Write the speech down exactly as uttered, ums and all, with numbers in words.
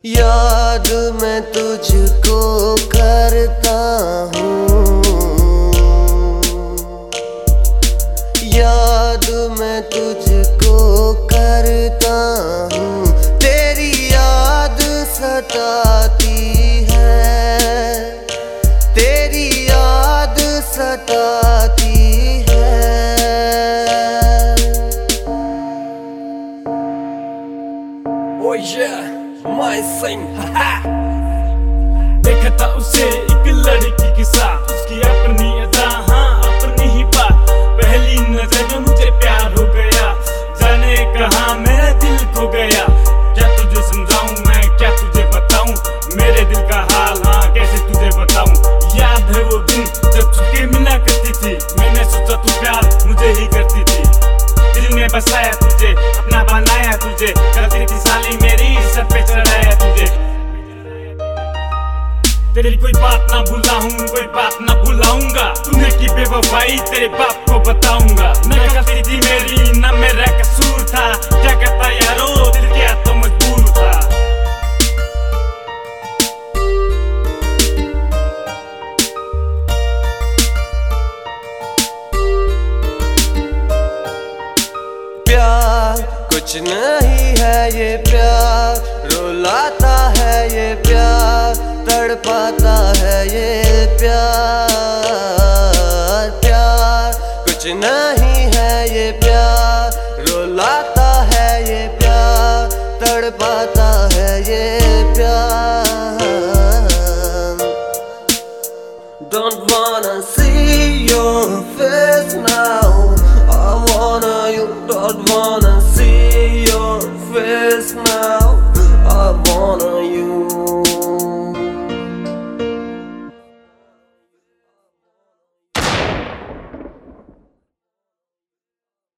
याद मैं तुझको करता हूँ, याद मैं तुझको करता हूँ। तेरी याद सताती है, तेरी याद सताती है। Oh yeah, my sing, देखा था उसे एक लड़की के साथ, उसकी अपनी अदा, हाँ अपनी ही बात। पहली नजर में मुझे प्यार हो गया, जाने कहाँ मेरा दिल खो गया। क्या तुझे समझाऊं मैं, क्या तुझे बताऊं मेरे दिल का हाल, हाँ कैसे तुझे बताऊं। याद है वो दिन जब छुट्टी मिला करती थी, मैंने सोचा तू प्यार मुझे ही करती थी। दिल में बसाया तुझे, अपना बनाया तुझे, करती थी साली मेरी सर पे चढ़ाया तुझे। तेरी कोई बात ना भूला हूँ, कोई बात ना भूलाऊंगा। तूने की बेवफाई तेरे बाप को बताऊंगा। न गलती थी मेरी न मेरा कसूर था, क्या करता यारो दिल क्या तो मजबूर था। प्यार कुछ नहीं है ये प्यार, रुलाता है ये प्यार, तड़पाता है ये प्यार। प्यार कुछ नहीं है ये प्यार, रुलाता है ये प्यार, तड़पाता है ये प्यार। Don't wanna see your face now, I wanna, you don't wanna see your face now.